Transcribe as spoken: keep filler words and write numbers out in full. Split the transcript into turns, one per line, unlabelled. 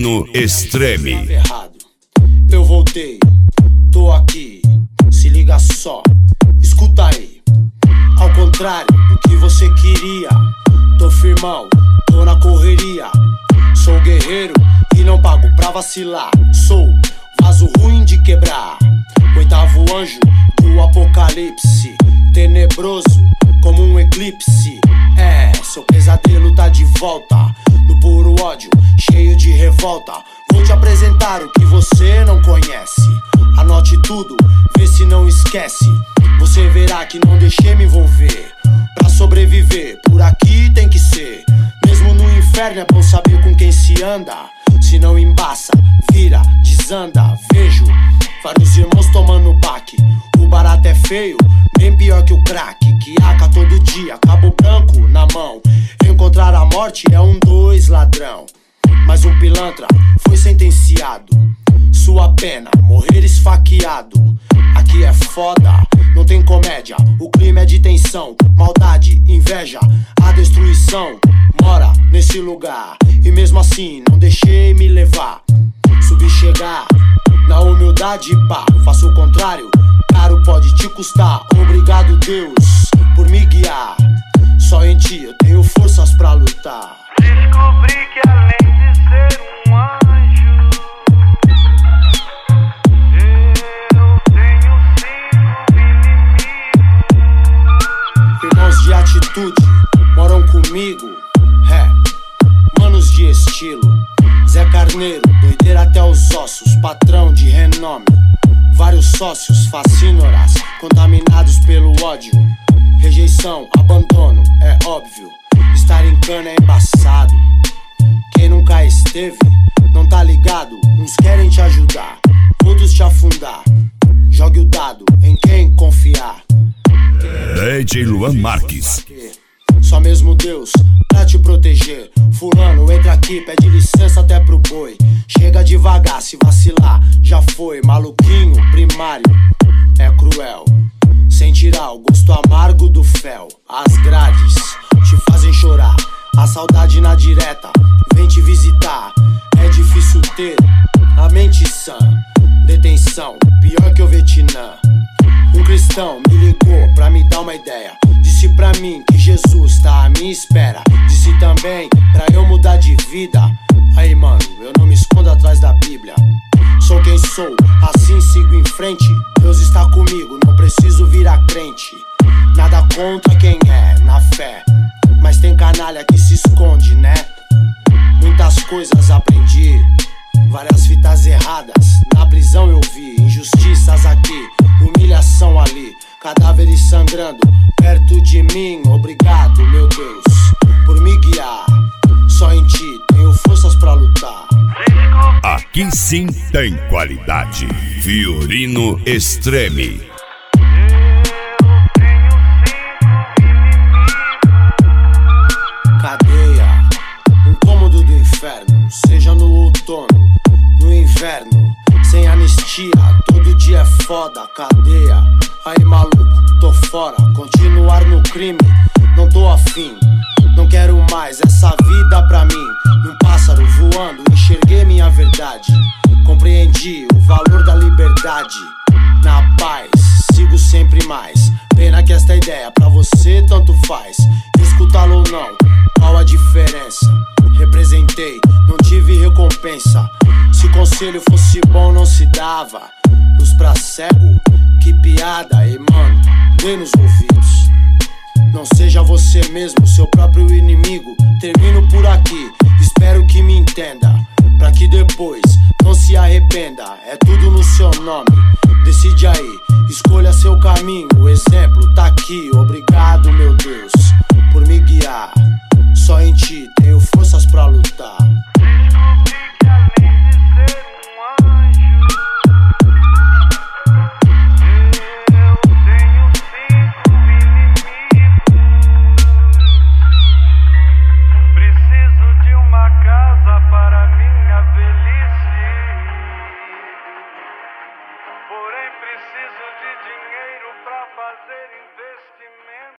Fiorino Extreme.
Eu voltei, tô aqui, se liga só, escuta aí. Ao contrário do que você queria, tô firmão, tô na correria. Sou guerreiro e não pago pra vacilar. Sou vaso ruim de quebrar, oitavo anjo do apocalipse, tenebroso como um eclipse. É, seu pesadelo tá de volta, no puro ódio, cheio de revolta. Vou te apresentar o que você não conhece. Anote tudo, vê se não esquece. Você verá que não deixei me envolver. Pra sobreviver, por aqui tem que ser. Mesmo no inferno é bom saber com quem se anda. Se não embaça, vira, desanda. Vejo vários irmãos tomando baque. O barato é feio, bem pior que o crack. Que aca todo dia, cabo branco na mão. Encontrar a morte é um dois ladrão. Mas um pilantra foi sentenciado. Sua pena, morrer esfaqueado. Aqui é foda, não tem comédia. O clima é de tensão, maldade, inveja. A destruição mora nesse lugar. E mesmo assim não deixei me levar. Subi chegar, na humildade pá. Faço o contrário, caro pode te custar. Obrigado Deus por me guiar. Só em ti eu tenho forças pra lutar.
Descobri que além de ser um anjo, eu tenho cinco inimigos.
Irmãos de atitude moram comigo. É, manos de estilo. Zé Carneiro, doideira até os ossos. Patrão de renome. Vários sócios, fascínoras, contaminados pelo ódio. Rejeição, abandono, é óbvio. Estar em cana é embaçado. Quem nunca esteve, não tá ligado. Uns querem te ajudar, outros te afundar. Jogue o dado em quem confiar.
D J Luan Marques.
Só mesmo Deus pra te proteger. Fulano, entra aqui, pede licença até pro boi. Chega devagar, se vacilar, já foi. Maluquinho, primário, é cruel. Sem tirar o gosto amargo do fel. As grades te fazem chorar. A saudade na direta vem te visitar. É difícil ter a mente sã. Detenção, pior que o Vietnã. Um cristão me ligou pra me dar uma ideia. Disse pra mim que Jesus tá à minha espera. Disse também pra eu mudar de vida. Aí mano, eu não me escondo atrás da Bíblia. Sou quem sou, assim sigo em frente. Deus está comigo, não preciso virar crente. Nada contra quem é, na fé. Mas tem canalha que se esconde, né? Muitas coisas aprendi, várias fitas erradas. Na prisão eu vi injustiças aqui, humilhação ali, cadáveres sangrando perto de mim. Obrigado, meu Deus, por me guiar. Só em ti tenho forças pra lutar.
Aqui sim tem qualidade. Fiorino Extreme.
Cadeia, um cômodo do inferno. Seja no outono, no inverno. Sem anistia, todo dia é foda. Cadeia, aí maluco, tô fora. Continuar no crime, não tô afim. Não quero mais essa vida pra mim. Num pássaro voando, enxerguei minha verdade. Compreendi o valor da liberdade. Na paz, sigo sempre mais. Pena que esta ideia pra você tanto faz. Escutá-lo ou não, qual a diferença? Representei, não tive recompensa. Se conselho fosse bom não se dava. Luz pra cego, que piada. E mano, dê nos ouvidos. Não seja você mesmo, seu próprio inimigo. Termino por aqui, espero que me entenda. Pra que depois não se arrependa. É tudo no seu nome, decide aí. Escolha seu caminho, o exemplo tá aqui. Obrigado, meu Deus, por me guiar. Só em ti tenho forças pra lutar.
Preciso de dinheiro pra fazer